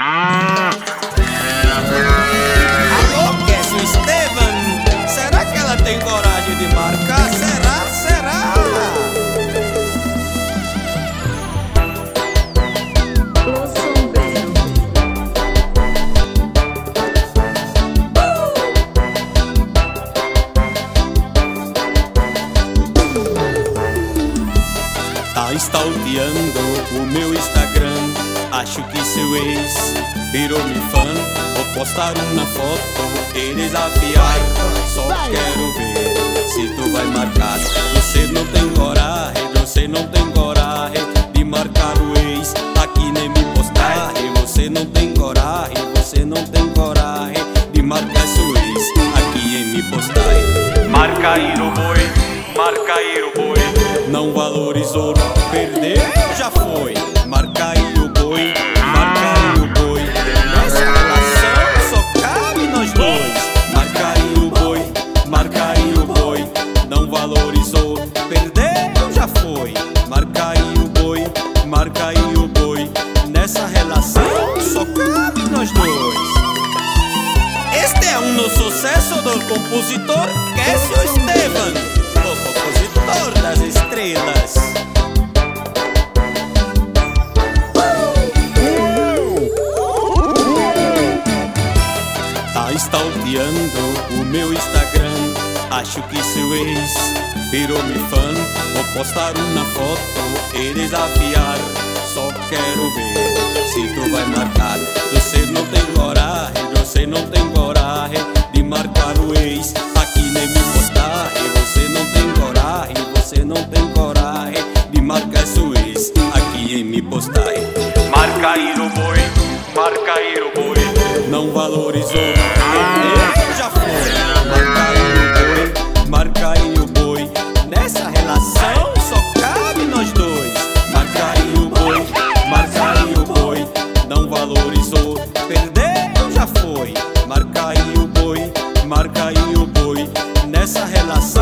Alô, Cassie Esteban, será que ela tem coragem de marcar? Será? Los Sombreros. Tá stalkeando o meu Instagram, acho que seu ex virou-me fã. Vou postar uma foto e desafiar, só quero ver se tu vai marcar. Você não tem coragem de marcar o ex aqui nem me postar. Você não tem coragem de marcar seu ex aqui em me postar. Marca aí o boi, não valorizou, perdeu, já foi. Marca aí o boi, nessa relação só cabe nós dois. Marca aí o boi, não valorizou, perdeu, já foi. Marca aí o boi, nessa relação só cabe nós dois. Este é um novo sucesso do compositor Cassie Esteban, o compositor das estrelas. Tá stalkeando o meu Instagram, acho que seu ex virou-me fã. Vou postar uma foto e desafiar, só quero ver se tu vai marcar. Você não tem coragem de marcar o ex aqui nem me postar. E você não tem coragem de marcar seu ex aqui em me postar. Marca aí o boi, não valorizou, perdeu, já foi. Marca aí o boi, nessa relação só cabe nós dois. Marca aí o boi, não valorizou, perdeu, já foi. Marca aí o boi, nessa relação